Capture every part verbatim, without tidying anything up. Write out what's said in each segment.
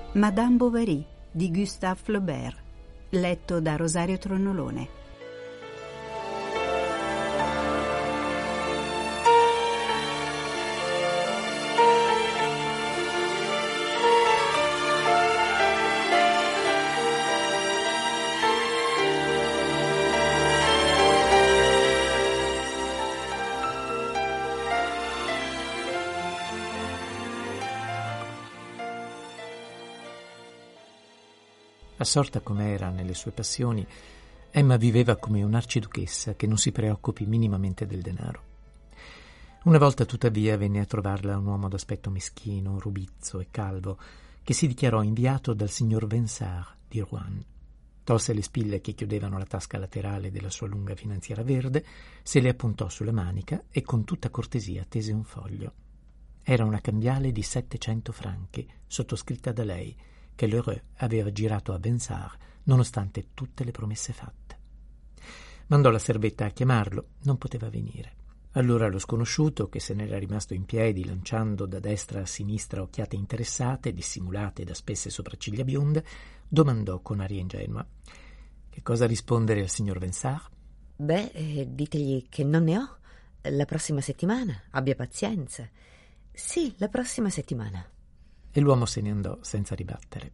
Madame Bovary di Gustave Flaubert, letto da Rosario Tronnolone. Assorta com'era nelle sue passioni, Emma viveva come un'arciduchessa che non si preoccupi minimamente del denaro. Una volta, tuttavia, venne a trovarla un uomo d'aspetto meschino, rubizzo e calvo, che si dichiarò inviato dal signor Vinçart di Rouen. Tolse le spille che chiudevano la tasca laterale della sua lunga finanziera verde, se le appuntò sulla manica e con tutta cortesia tese un foglio. Era una cambiale di settecento franchi, sottoscritta da lei, che Lheureux aveva girato a Vinçart nonostante tutte le promesse fatte. Mandò la servetta a chiamarlo, non poteva venire. Allora lo sconosciuto, che se n'era rimasto in piedi lanciando da destra a sinistra occhiate interessate, dissimulate da spesse sopracciglia bionde, domandò con aria ingenua: «Che cosa rispondere al signor Vinçart?» «Beh, eh, ditegli che non ne ho. La prossima settimana. Abbia pazienza. Sì, la prossima settimana». E l'uomo se ne andò senza ribattere.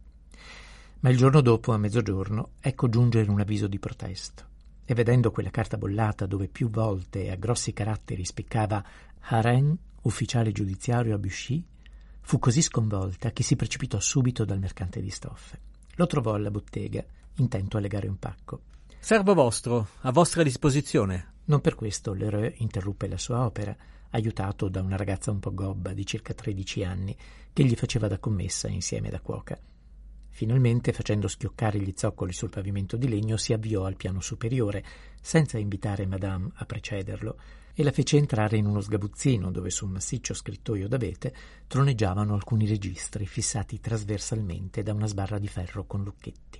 Ma il giorno dopo, a mezzogiorno, ecco giungere un avviso di protesto. E vedendo quella carta bollata dove più volte a grossi caratteri spiccava «Haren, ufficiale giudiziario a Buchy», fu così sconvolta che si precipitò subito dal mercante di stoffe. Lo trovò alla bottega, intento a legare un pacco. «Servo vostro, a vostra disposizione». Non per questo Lheureux interruppe la sua opera, aiutato da una ragazza un po' gobba di circa tredici anni che gli faceva da commessa insieme da cuoca. Finalmente, facendo schioccare gli zoccoli sul pavimento di legno, si avviò al piano superiore, senza invitare Madame a precederlo, e la fece entrare in uno sgabuzzino dove su un massiccio scrittoio d'abete troneggiavano alcuni registri fissati trasversalmente da una sbarra di ferro con lucchetti.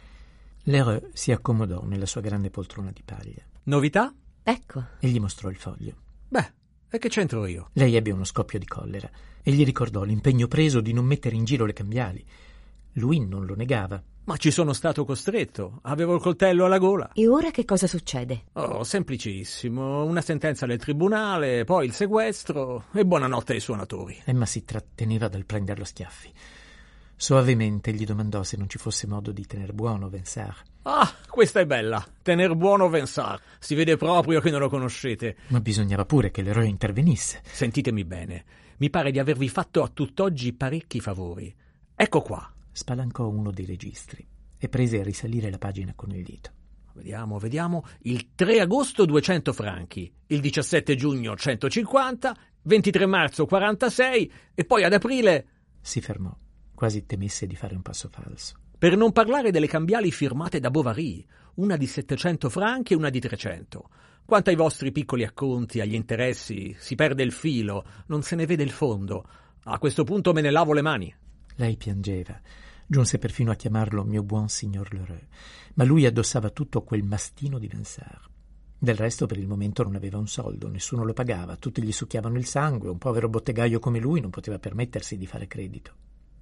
Lheureux si accomodò nella sua grande poltrona di paglia. «Novità?» «Ecco». E gli mostrò il foglio. «Beh, e che c'entro io?» Lei ebbe uno scoppio di collera e gli ricordò l'impegno preso di non mettere in giro le cambiali. Lui non lo negava. «Ma ci sono stato costretto. Avevo il coltello alla gola». «E ora che cosa succede?» «Oh, semplicissimo. Una sentenza del tribunale, poi il sequestro e buonanotte ai suonatori». Emma si tratteneva dal prenderlo a schiaffi. Soavemente gli domandò se non ci fosse modo di tener buono Vinçart. «Ah, questa è bella. Tener buono Vinçart. Si vede proprio che non lo conoscete». Ma bisognava pure che l'eroe intervenisse. «Sentitemi bene. Mi pare di avervi fatto a tutt'oggi parecchi favori. Ecco qua». Spalancò uno dei registri e prese a risalire la pagina con il dito. Vediamo, vediamo. Il tre agosto duecento franchi, il diciassette giugno centocinquanta, ventitré marzo quarantasei e poi ad aprile... Si fermò, quasi temesse di fare un passo falso. Per non parlare delle cambiali firmate da Bovary, una di settecento franchi e una di trecento. Quanto ai vostri piccoli acconti, agli interessi, si perde il filo, non se ne vede il fondo. A questo punto me ne lavo le mani». Lei piangeva, giunse perfino a chiamarlo mio buon signor Lheureux, ma lui addossava tutto quel mastino di Vinçart. Del resto, per il momento non aveva un soldo, nessuno lo pagava, tutti gli succhiavano il sangue, un povero bottegaio come lui non poteva permettersi di fare credito.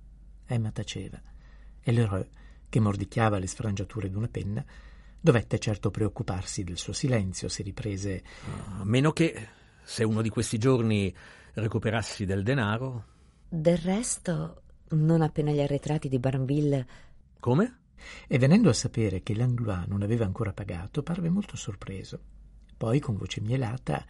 Emma taceva, e Lheureux, che mordicchiava le sfrangiature d'una penna, dovette certo preoccuparsi del suo silenzio. Si riprese: «A meno che, se uno di questi giorni recuperassi del denaro...» «Del resto, non appena gli arretrati di Barneville...» «Come?» E venendo a sapere che Langlois non aveva ancora pagato, parve molto sorpreso. Poi, con voce mielata: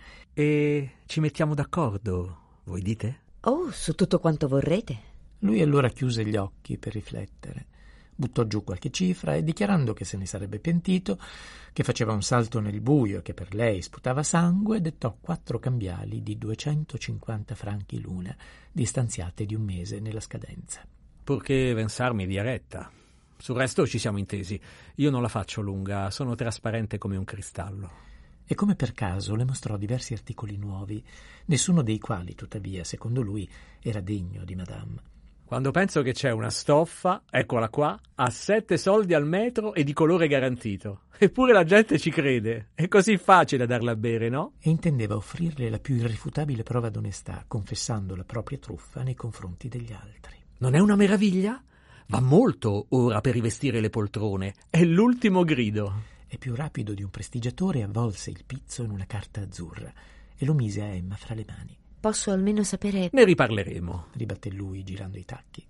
«E ci mettiamo d'accordo, voi dite?» «Oh, su tutto quanto vorrete». Lui allora chiuse gli occhi per riflettere, buttò giù qualche cifra e, dichiarando che se ne sarebbe pentito, che faceva un salto nel buio e che per lei sputava sangue, dettò quattro cambiali di duecentocinquanta franchi l'una, distanziate di un mese nella scadenza. «Purché Vinçart mi dia retta. Sul resto ci siamo intesi. Io non la faccio lunga, sono trasparente come un cristallo». E come per caso le mostrò diversi articoli nuovi, nessuno dei quali, tuttavia, secondo lui, era degno di Madame. «Quando penso che c'è una stoffa, eccola qua, a sette soldi al metro e di colore garantito. Eppure la gente ci crede. È così facile darla a bere, no?» E intendeva offrirle la più irrefutabile prova d'onestà, confessando la propria truffa nei confronti degli altri. «Non è una meraviglia? Va molto ora per rivestire le poltrone. È l'ultimo grido. E più rapido di un prestigiatore avvolse il pizzo in una carta azzurra e lo mise a Emma fra le mani. Posso almeno sapere... Ne riparleremo, ribatté lui girando i tacchi.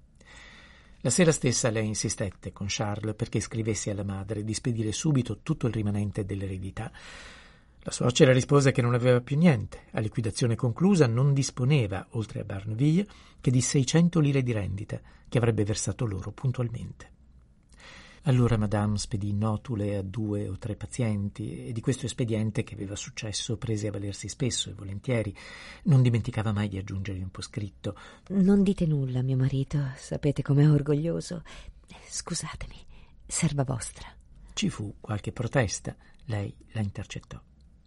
La sera stessa lei insistette con Charles perché scrivesse alla madre di spedire subito tutto il rimanente dell'eredità. La suocera rispose che non aveva più niente. A liquidazione conclusa non disponeva, oltre a Barneville, che di seicento lire di rendita, che avrebbe versato loro puntualmente. Allora Madame spedì notule a due o tre pazienti e di questo espediente, che aveva successo, prese a valersi spesso e volentieri. Non dimenticava mai di aggiungere un po' scritto: Non dite nulla, mio marito, sapete com'è orgoglioso. Scusatemi, serva vostra. Ci fu qualche protesta, lei la intercettò.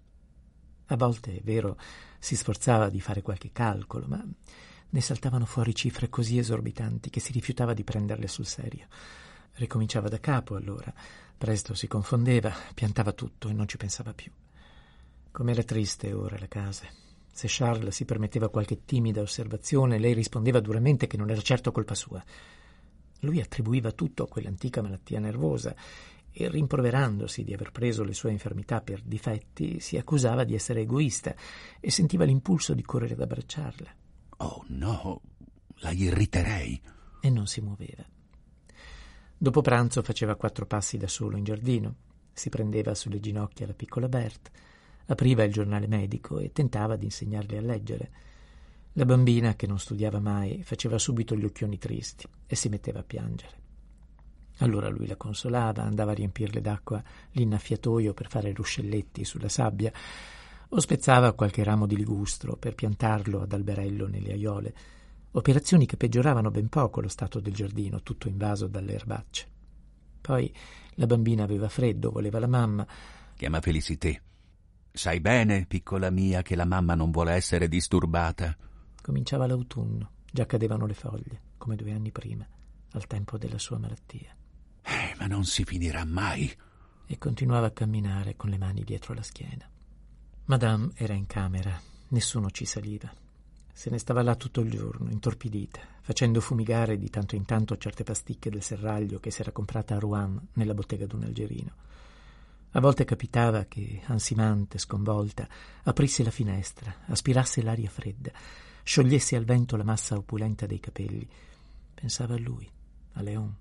A volte, è vero, si sforzava di fare qualche calcolo, ma ne saltavano fuori cifre così esorbitanti che si rifiutava di prenderle sul serio. Ricominciava da capo allora, presto si confondeva, piantava tutto e non ci pensava più. Com'era triste ora la casa. Se Charles si permetteva qualche timida osservazione, lei rispondeva duramente che non era certo colpa sua. Lui attribuiva tutto a quell'antica malattia nervosa e, rimproverandosi di aver preso le sue infermità per difetti, si accusava di essere egoista e sentiva l'impulso di correre ad abbracciarla. Oh no, la irriterei. E non si muoveva. Dopo pranzo faceva quattro passi da solo in giardino, si prendeva sulle ginocchia la piccola Berthe, apriva il giornale medico e tentava di insegnarle a leggere. La bambina, che non studiava mai, faceva subito gli occhioni tristi e si metteva a piangere. Allora lui la consolava, andava a riempirle d'acqua l'innaffiatoio per fare ruscelletti sulla sabbia, o spezzava qualche ramo di ligustro per piantarlo ad alberello nelle aiole, operazioni che peggioravano ben poco lo stato del giardino, tutto invaso dalle erbacce. Poi la bambina aveva freddo, voleva la mamma. Chiama Felicité. Sai bene, piccola mia, che la mamma non vuole essere disturbata. Cominciava l'autunno, già cadevano le foglie, come due anni prima, al tempo della sua malattia. Eh, ma non si finirà mai. E continuava a camminare con le mani dietro la schiena. Madame era in camera, nessuno ci saliva. Se ne stava là tutto il giorno, intorpidita, facendo fumigare di tanto in tanto certe pasticche del serraglio che si era comprata a Rouen nella bottega d'un algerino. A volte capitava che, ansimante, sconvolta, aprisse la finestra, aspirasse l'aria fredda, sciogliesse al vento la massa opulenta dei capelli. Pensava a lui, a Léon.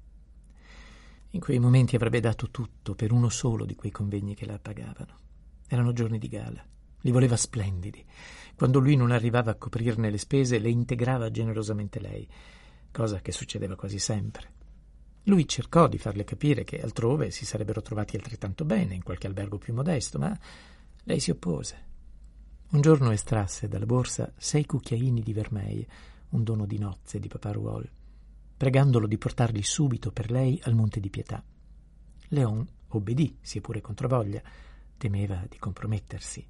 In quei momenti avrebbe dato tutto per uno solo di quei convegni che la appagavano. Erano giorni di gala. Li voleva splendidi. Quando lui non arrivava a coprirne le spese, le integrava generosamente lei, cosa che succedeva quasi sempre. Lui cercò di farle capire che altrove si sarebbero trovati altrettanto bene, in qualche albergo più modesto, ma lei si oppose. Un giorno estrasse dalla borsa sei cucchiaini di vermeil, un dono di nozze di papà Rouault, pregandolo di portarli subito per lei al Monte di Pietà. Léon obbedì, sia pure controvoglia, temeva di compromettersi.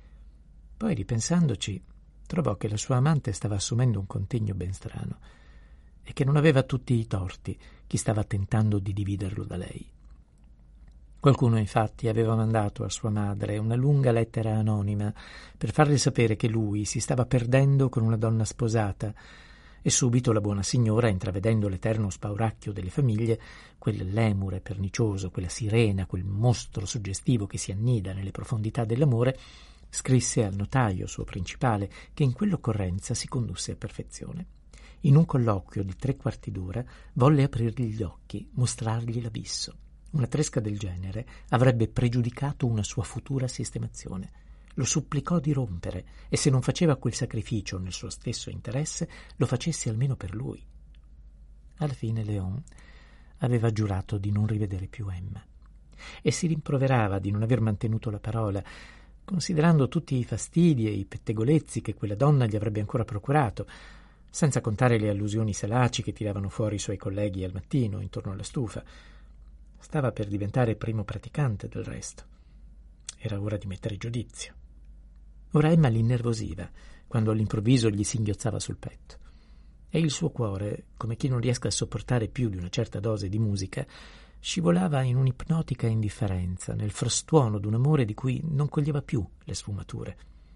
Poi, ripensandoci, trovò che la sua amante stava assumendo un contegno ben strano e che non aveva tutti i torti chi stava tentando di dividerlo da lei. Qualcuno, infatti, aveva mandato a sua madre una lunga lettera anonima per farle sapere che lui si stava perdendo con una donna sposata, e subito la buona signora, intravedendo l'eterno spauracchio delle famiglie, quel lemure pernicioso, quella sirena, quel mostro suggestivo che si annida nelle profondità dell'amore, scrisse al notaio suo principale che in quell'occorrenza si condusse a perfezione. In un colloquio di tre quarti d'ora volle aprirgli gli occhi, mostrargli l'abisso. Una tresca del genere avrebbe pregiudicato una sua futura sistemazione. Lo supplicò di rompere e, se non faceva quel sacrificio nel suo stesso interesse, lo facesse almeno per lui. Alla fine Léon aveva giurato di non rivedere più Emma e si rimproverava di non aver mantenuto la parola, considerando tutti i fastidi e i pettegolezzi che quella donna gli avrebbe ancora procurato, senza contare le allusioni salaci che tiravano fuori i suoi colleghi al mattino intorno alla stufa. Stava per diventare primo praticante, del resto. Era ora di mettere giudizio. Ora Emma l'innervosiva quando all'improvviso gli singhiozzava sul petto, e il suo cuore, come chi non riesca a sopportare più di una certa dose di musica, scivolava in un'ipnotica indifferenza nel frastuono d'un amore di cui non coglieva più le sfumature.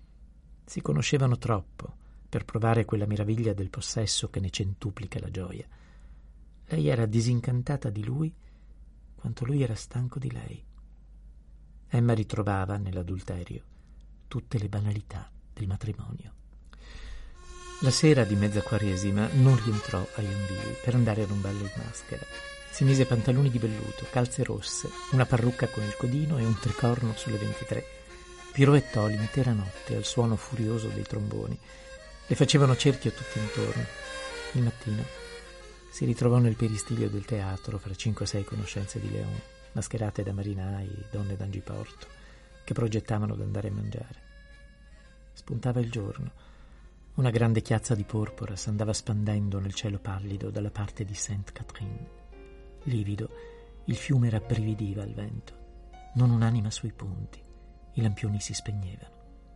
Si conoscevano troppo per provare quella meraviglia del possesso che ne centuplica la gioia. Lei era disincantata di lui quanto lui era stanco di lei. Emma ritrovava nell'adulterio tutte le banalità del matrimonio. La sera di mezza quaresima non rientrò a Yonville per andare ad un ballo in maschera. Si mise pantaloni di velluto, calze rosse, una parrucca con il codino e un tricorno sulle ventitré. Piroettò l'intera notte al suono furioso dei tromboni. Le facevano cerchio tutto intorno. Il mattino si ritrovò nel peristiglio del teatro fra cinque o sei conoscenze di Léon, mascherate da marinai, donne d'Angiporto, che progettavano d'andare a mangiare. Spuntava il giorno. Una grande chiazza di porpora s'andava spandendo nel cielo pallido dalla parte di Sainte-Catherine. Livido, il fiume rabbrividiva al vento. Non un'anima sui ponti. I lampioni si spegnevano.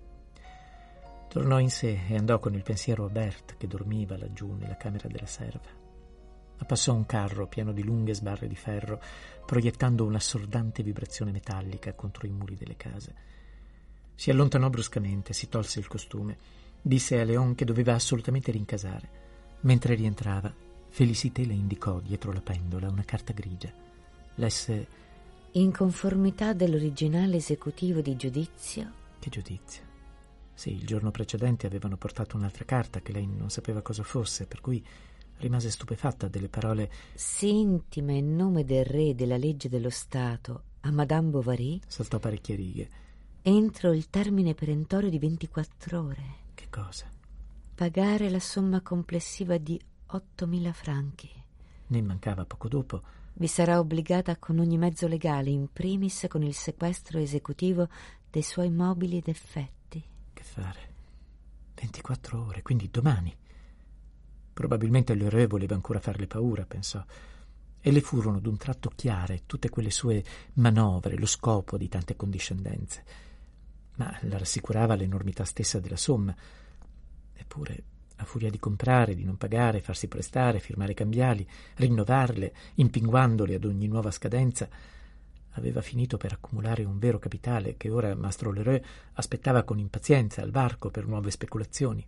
Tornò in sé e andò con il pensiero a Berthe, che dormiva laggiù nella camera della serva. Ma passò un carro pieno di lunghe sbarre di ferro, proiettando un'assordante vibrazione metallica contro i muri delle case. Si allontanò bruscamente, si tolse il costume, disse a Léon che doveva assolutamente rincasare. Mentre rientrava, Félicité le indicò dietro la pendola una carta grigia. Lesse: in conformità dell'originale esecutivo di giudizio. Che giudizio? Sì, il giorno precedente avevano portato un'altra carta che lei non sapeva cosa fosse, per cui rimase stupefatta delle parole. Si intima in nome del re e della legge dello Stato a Madame Bovary. Saltò parecchie righe. Entro il termine perentorio di ventiquattro ore. Che cosa? Pagare la somma complessiva di ottomila franchi. Ne mancava poco dopo. Vi sarà obbligata con ogni mezzo legale, in primis con il sequestro esecutivo dei suoi mobili ed effetti. Che fare? ventiquattro ore, quindi domani. Probabilmente l'eroe voleva ancora farle paura, pensò. E le furono d'un tratto chiare tutte quelle sue manovre, lo scopo di tante condiscendenze. Ma la rassicurava l'enormità stessa della somma. Eppure, a furia di comprare, di non pagare, farsi prestare, firmare cambiali, rinnovarle, impinguandole ad ogni nuova scadenza, aveva finito per accumulare un vero capitale che ora Mastro Lheureux aspettava con impazienza al varco per nuove speculazioni.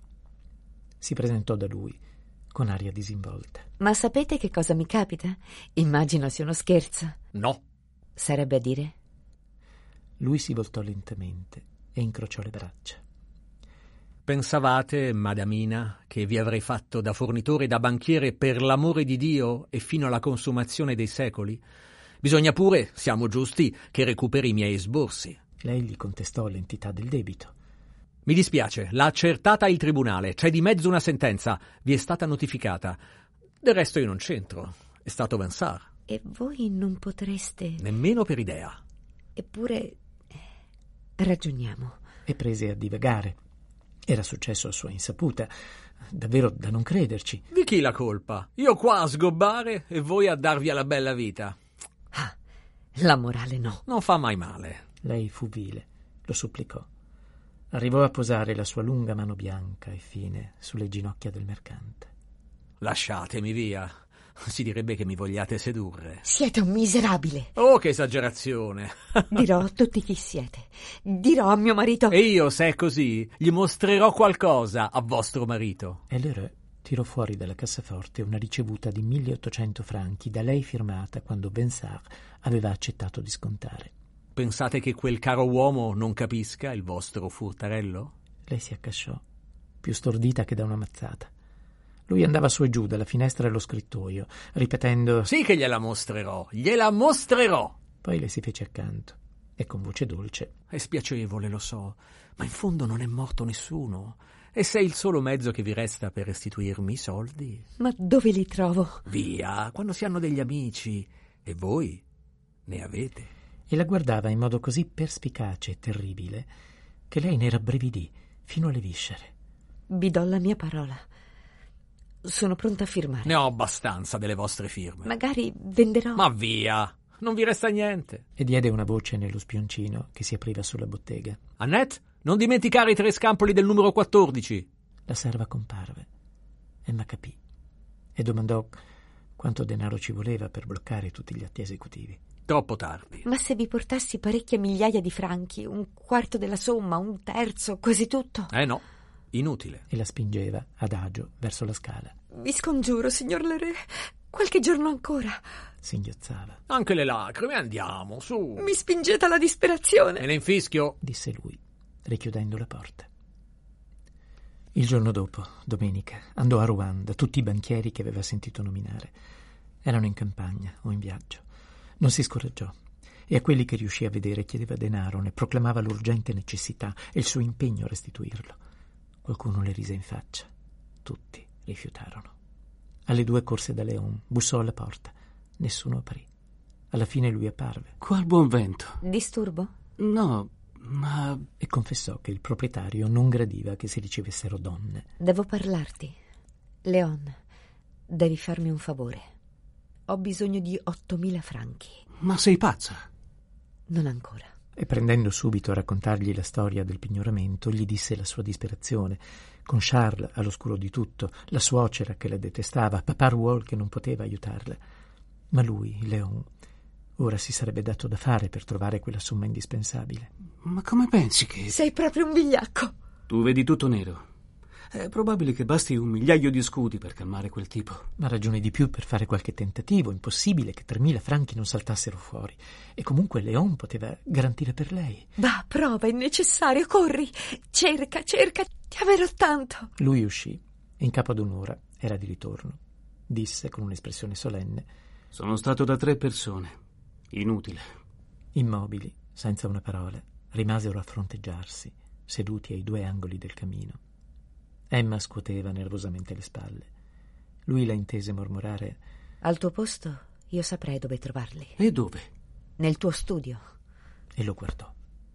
Si presentò da lui con aria disinvolta. Ma sapete che cosa mi capita? Immagino sia uno scherzo. No. Sarebbe a dire? Lui si voltò lentamente e incrociò le braccia. Pensavate, madamina, che vi avrei fatto da fornitore e da banchiere per l'amore di Dio e fino alla consumazione dei secoli? Bisogna pure, siamo giusti, che recuperi i miei esborsi. Lei gli contestò l'entità del debito. Mi dispiace, l'ha accertata il tribunale, c'è di mezzo una sentenza, vi è stata notificata. Del resto io non c'entro, è stato Vincent. E voi non potreste... Nemmeno per idea. Eppure... ragioniamo. E prese a divagare. Era successo a sua insaputa, davvero da non crederci. Di chi la colpa? Io qua a sgobbare e voi a darvi alla bella vita. Ah, la morale no. Non fa mai male. Lei fu vile, lo supplicò. Arrivò a posare la sua lunga mano bianca e fine sulle ginocchia del mercante. Lasciatemi via. Si direbbe che mi vogliate sedurre. Siete un miserabile. Oh, che esagerazione. Dirò a tutti chi siete. Dirò a mio marito. E io, se è così, gli mostrerò qualcosa a vostro marito. E Lheureux tirò fuori dalla cassaforte una ricevuta di milleottocento franchi da lei firmata quando Vincent aveva accettato di scontare. Pensate che quel caro uomo non capisca il vostro furtarello? Lei si accasciò, più stordita che da una mazzata. Lui andava su e giù dalla finestra allo scrittoio, ripetendo: sì che gliela mostrerò, gliela mostrerò. Poi le si fece accanto e con voce dolce: è spiacevole, lo so, ma in fondo non è morto nessuno. E se è il solo mezzo che vi resta per restituirmi i soldi? Ma dove li trovo? Via, quando si hanno degli amici. E voi ne avete. E la guardava in modo così perspicace e terribile che lei ne rabbrividì fino alle viscere. Vi do la mia parola. Sono pronta a firmare. Ne ho abbastanza delle vostre firme. Magari venderò. Ma via, non vi resta niente. E diede una voce nello spioncino che si apriva sulla bottega. Annette, non dimenticare i tre scampoli del numero quattordici. La serva comparve. Emma capì e domandò quanto denaro ci voleva per bloccare tutti gli atti esecutivi. Troppo tardi. Ma se vi portassi parecchie migliaia di franchi, un quarto della somma, un terzo, quasi tutto? Eh no, inutile. E la spingeva adagio verso la scala. Vi scongiuro, signor Lheureux, qualche giorno ancora. Singhiozzava. Anche le lacrime, andiamo, su. Mi spingete alla disperazione. Me ne infischio, disse lui, richiudendo la porta. Il giorno dopo, domenica, andò a Rouen da tutti i banchieri che aveva sentito nominare. Erano in campagna o in viaggio. Non si scoraggiò e a quelli che riuscì a vedere chiedeva denaro, ne proclamava l'urgente necessità e il suo impegno a restituirlo. Qualcuno le rise in faccia. Tutti rifiutarono. Alle due corse da Léon, bussò alla porta. Nessuno aprì. Alla fine lui apparve. Qual buon vento. Disturbo? No, ma... E confessò che il proprietario non gradiva che si ricevessero donne. Devo parlarti. Léon, devi farmi un favore. Ho bisogno di ottomila franchi. Ma sei pazza? Non ancora. E prendendo subito a raccontargli la storia del pignoramento, gli disse la sua disperazione, con Charles all'oscuro di tutto, la suocera che la detestava, papà Rouault che non poteva aiutarla. Ma lui, Léon, ora si sarebbe dato da fare per trovare quella somma indispensabile. Ma come pensi che... Sei proprio un vigliacco. Tu vedi tutto nero. È probabile che basti un migliaio di scudi per calmare quel tipo. Ma ragione di più per fare qualche tentativo. Impossibile che tremila franchi non saltassero fuori. E comunque Léon poteva garantire per lei. Va, prova, è necessario, corri. Cerca, cerca, ti amerò tanto. Lui uscì e in capo ad un'ora era di ritorno. Disse con un'espressione solenne: Sono stato da tre persone. Inutile. Immobili, senza una parola, rimasero a fronteggiarsi, seduti ai due angoli del camino. Emma scuoteva nervosamente le spalle. Lui la intese mormorare: Al tuo posto io saprei dove trovarli. E dove? Nel tuo studio. E lo guardò.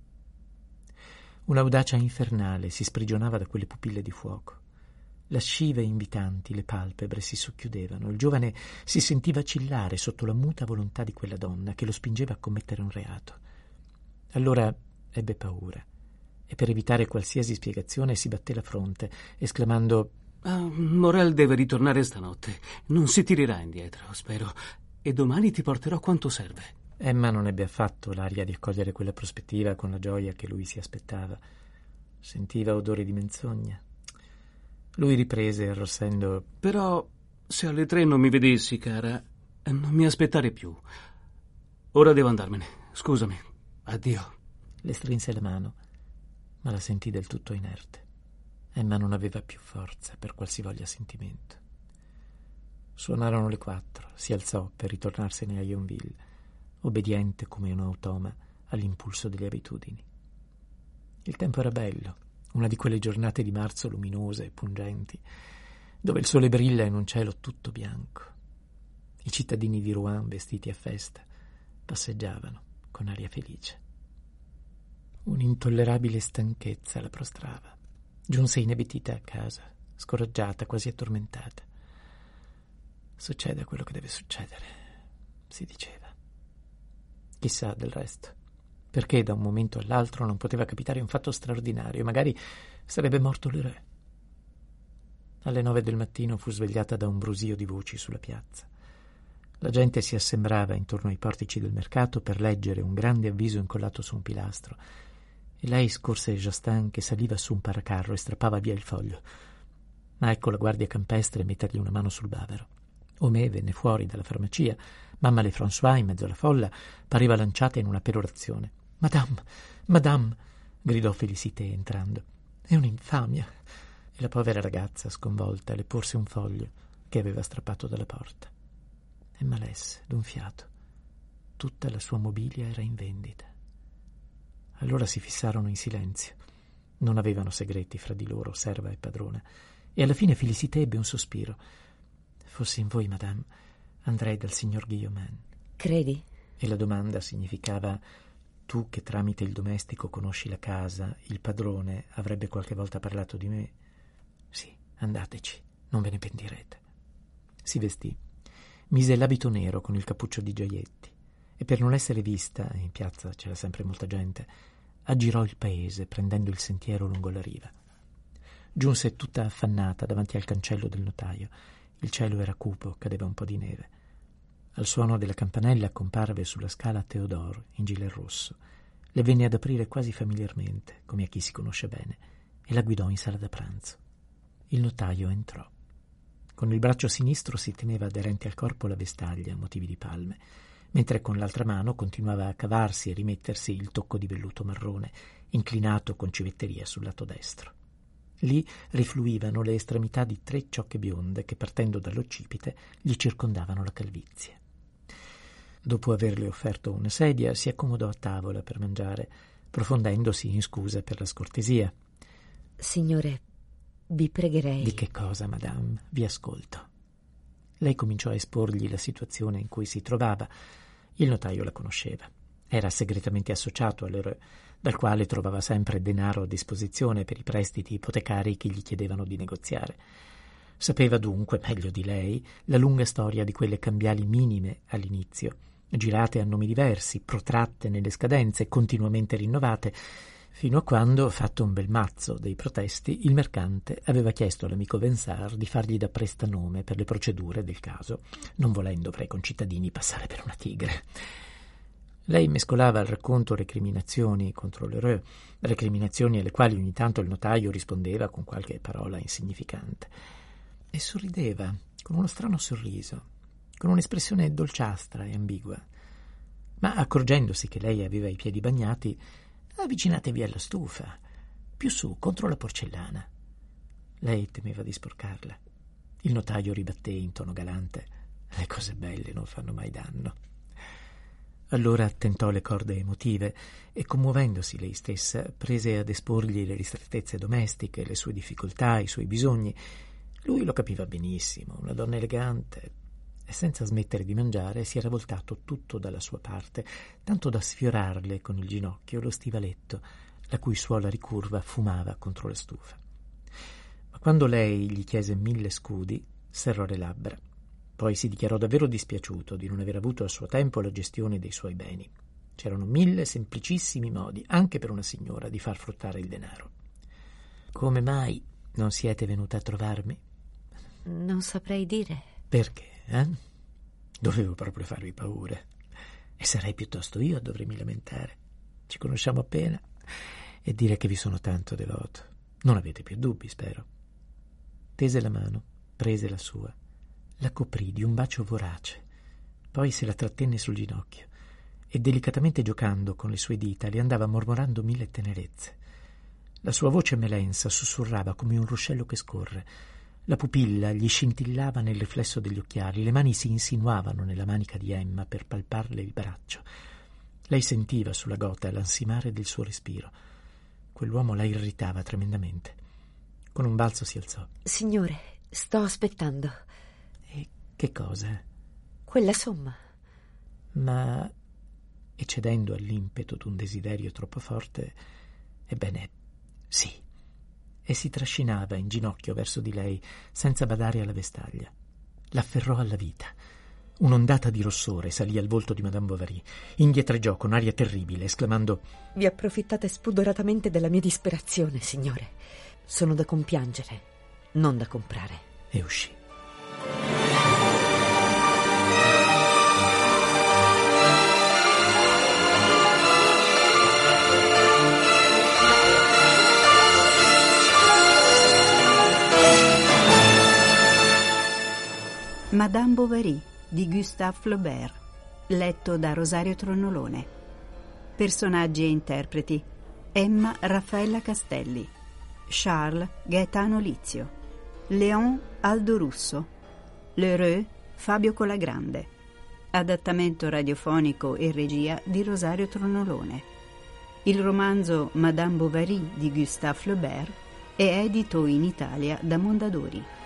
Un'audacia infernale si sprigionava da quelle pupille di fuoco. Lascive e invitanti le palpebre si socchiudevano. Il giovane si sentiva vacillare sotto la muta volontà di quella donna che lo spingeva a commettere un reato. Allora ebbe paura e per evitare qualsiasi spiegazione si batté la fronte, esclamando: ah, Morel deve ritornare stanotte. Non si tirerà indietro, spero. E domani ti porterò quanto serve. Emma non ebbe affatto l'aria di accogliere quella prospettiva con la gioia che lui si aspettava. Sentiva odore di menzogna. Lui riprese, arrossendo: Però, se alle tre non mi vedessi, cara, non mi aspettare più. Ora devo andarmene. Scusami. Addio. Le strinse la mano, ma la sentì del tutto inerte. Emma non aveva più forza per qualsivoglia sentimento. Suonarono le quattro, si alzò per ritornarsene a Yonville, obbediente come un automa all'impulso delle abitudini. Il tempo era bello, una di quelle giornate di marzo luminose e pungenti, dove il sole brilla in un cielo tutto bianco. I cittadini di Rouen, vestiti a festa, passeggiavano con aria felice. Un'intollerabile stanchezza la prostrava. Giunse inebetita a casa, scoraggiata, quasi addormentata. Succede quello che deve succedere, si diceva. Chissà del resto, perché da un momento all'altro non poteva capitare un fatto straordinario, magari sarebbe morto le re. Alle nove del mattino fu svegliata da un brusio di voci sulla piazza. La gente si assembrava intorno ai portici del mercato per leggere un grande avviso incollato su un pilastro, e lei scorse Justin che saliva su un paracarro e strappava via il foglio. Ma ecco la guardia campestre mettergli una mano sul bavero. Homais venne fuori dalla farmacia. Mamma Lefrançois, in mezzo alla folla, pareva lanciata in una perorazione. «Madame, madame!» gridò Félicité entrando. «È un'infamia!» E la povera ragazza, sconvolta, le porse un foglio che aveva strappato dalla porta. Emma lesse d'un fiato. Tutta la sua mobilia era in vendita. Allora si fissarono in silenzio. Non avevano segreti fra di loro, serva e padrona. E alla fine Félicité ebbe un sospiro. «Fossi in voi, madame, andrei dal signor Guillaumin». Credi? E la domanda significava: tu che tramite il domestico conosci la casa, il padrone avrebbe qualche volta parlato di me? Sì, andateci, non ve ne pentirete. Si vestì, mise l'abito nero con il cappuccio di gioietti e per non essere vista, in piazza c'era sempre molta gente, aggirò il paese prendendo il sentiero lungo la riva. Giunse tutta affannata davanti al cancello del notaio. Il cielo era cupo, cadeva un po' di neve. Al suono della campanella comparve sulla scala Théodore, in gilet rosso. Le venne ad aprire quasi familiarmente, come a chi si conosce bene, e la guidò in sala da pranzo. Il notaio entrò. Con il braccio sinistro si teneva aderente al corpo la vestaglia a motivi di palme, mentre con l'altra mano continuava a cavarsi e rimettersi il tocco di velluto marrone, inclinato con civetteria sul lato destro. Lì rifluivano le estremità di tre ciocche bionde che, partendo dall'occipite, gli circondavano la calvizie. Dopo averle offerto una sedia, si accomodò a tavola per mangiare, profondendosi in scuse per la scortesia. Signore, vi pregherei... Di che cosa, madame? Vi ascolto. Lei cominciò a esporgli la situazione in cui si trovava. Il notaio la conosceva. Era segretamente associato all'Heureux, dal quale trovava sempre denaro a disposizione per i prestiti ipotecari che gli chiedevano di negoziare. Sapeva dunque, meglio di lei, la lunga storia di quelle cambiali minime all'inizio, girate a nomi diversi, protratte nelle scadenze, continuamente rinnovate, fino a quando, fatto un bel mazzo dei protesti, il mercante aveva chiesto all'amico Vensart di fargli da prestanome per le procedure del caso, non volendo fra i concittadini passare per una tigre. Lei mescolava al racconto recriminazioni contro l'Heureux, recriminazioni alle quali ogni tanto il notaio rispondeva con qualche parola insignificante, e sorrideva con uno strano sorriso, con un'espressione dolciastra e ambigua. Ma accorgendosi che lei aveva i piedi bagnati, avvicinatevi alla stufa, più su, contro la porcellana. Lei temeva di sporcarla. Il notaio ribatté in tono galante: le cose belle non fanno mai danno. Allora tentò le corde emotive e, commuovendosi lei stessa, prese ad esporgli le ristrettezze domestiche, le sue difficoltà, i suoi bisogni. Lui lo capiva benissimo, una donna elegante, e senza smettere di mangiare si era voltato tutto dalla sua parte, tanto da sfiorarle con il ginocchio lo stivaletto, la cui suola ricurva fumava contro la stufa. Ma quando lei gli chiese mille scudi, serrò le labbra. Poi si dichiarò davvero dispiaciuto di non aver avuto a suo tempo la gestione dei suoi beni. C'erano mille semplicissimi modi, anche per una signora, di far fruttare il denaro. Come mai non siete venuta a trovarmi? Non saprei dire. Perché, eh? Dovevo proprio farvi paura. E sarei piuttosto io a dovermi lamentare. Ci conosciamo appena. E dire che vi sono tanto devoto. Non avete più dubbi, spero. Tese la mano, prese la sua, la coprì di un bacio vorace, poi se la trattenne sul ginocchio e, delicatamente giocando con le sue dita, le andava mormorando mille tenerezze. La sua voce melensa sussurrava come un ruscello che scorre. La pupilla gli scintillava nel riflesso degli occhiali, le mani si insinuavano nella manica di Emma per palparle il braccio. Lei sentiva sulla gota l'ansimare del suo respiro. Quell'uomo la irritava tremendamente. Con un balzo si alzò. Signore, sto aspettando. E che cosa? Quella somma. Ma, eccedendo all'impeto d'un desiderio troppo forte, ebbene, sì, e si trascinava in ginocchio verso di lei, senza badare alla vestaglia. L'afferrò alla vita. Un'ondata di rossore salì al volto di Madame Bovary. Indietreggiò con aria terribile, esclamando: vi approfittate spudoratamente della mia disperazione, signore. Sono da compiangere, non da comprare. E uscì. Madame Bovary di Gustave Flaubert, letto da Rosario Tronnolone. Personaggi e interpreti: Emma Raffaella Castelli, Charles Gaetano Lizio, Léon Aldo Russo, L'Heureux Fabio Colagrande. Adattamento radiofonico e regia di Rosario Tronnolone. Il romanzo Madame Bovary di Gustave Flaubert è edito in Italia da Mondadori.